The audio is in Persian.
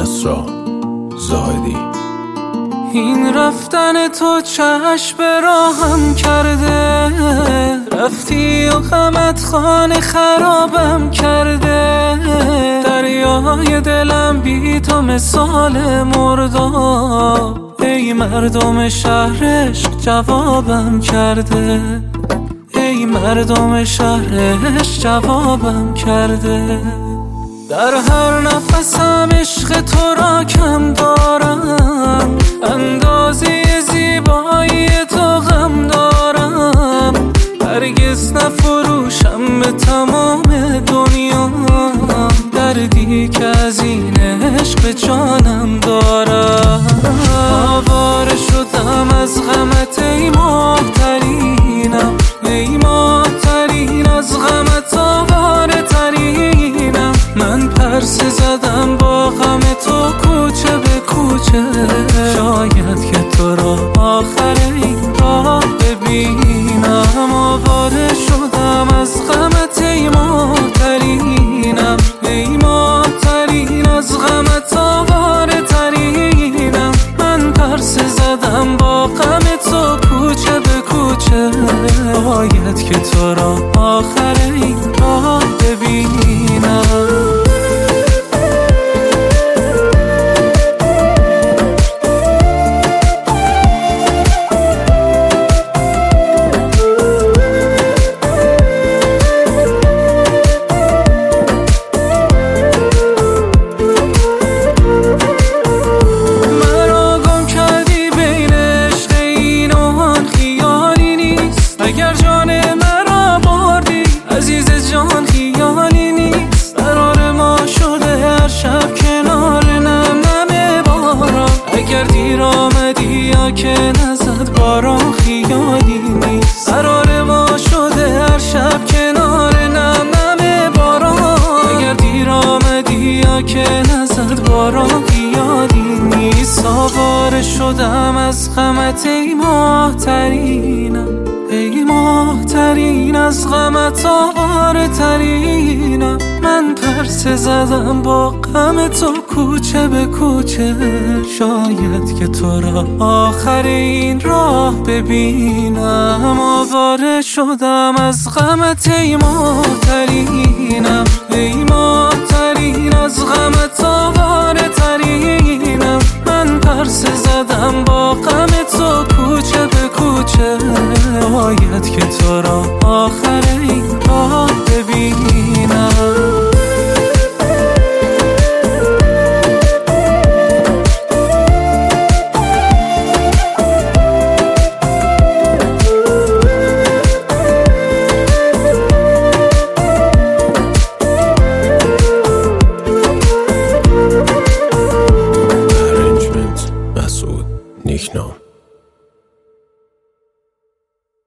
کسری زاهدی. این رفتن تو چشم به راهم کرده، رفتی و غمت خانه خرابم کرده. دریای دلم بی تو مثال مرداب، ای مردم شهرش جوابم کرده. ای مردم شهرش جوابم کرده. در هر نفسم عشق تو را کم دارم، اندازه زیبایی تو غم دارم. هرگز نفروشم به تمام دنیا دردی که از این عشق جانم دارم. آواره شدم از غمت ای ماه‌ترینم، ای ماه‌ترین از غمت آواره ترینم. من پرسه زدم با غم تو کوچه به کوچه، شاید که تو را آخر این راه ببینم. آواره شدم از غمت ای ماه‌ترینم، ای ماه‌ترین از غمت آواره ترینم. من پرسه زدم با غم تو کوچه به کوچه، باید که تو را آخر این راه ببینم. اگر جان مرا بردی عزیز جان خیالی نیست. قرار ما شده هر شب کنار نم نم باران. اگر دیر آمدی یا که نزد باران خیالی نیست. قرار ما شده هر شب کنار نم نم باران. اگر دیر آمدی یا که نزد باران خیالی نیست. آواره شدم از غمت ای ماه‌ترینم، ای ماه‌ترین از غمت آواره ترینم. من پرسه زدم با غم تو کوچه به کوچه، شاید که تو را آخر این راه ببینم. آواره شدم از غمت ای ماه‌ترینم، ای ماه‌ترین از غمت آواره ترینم. من پرسه زدم با غم تو کوچه به کوچه، باید که تو را آخر این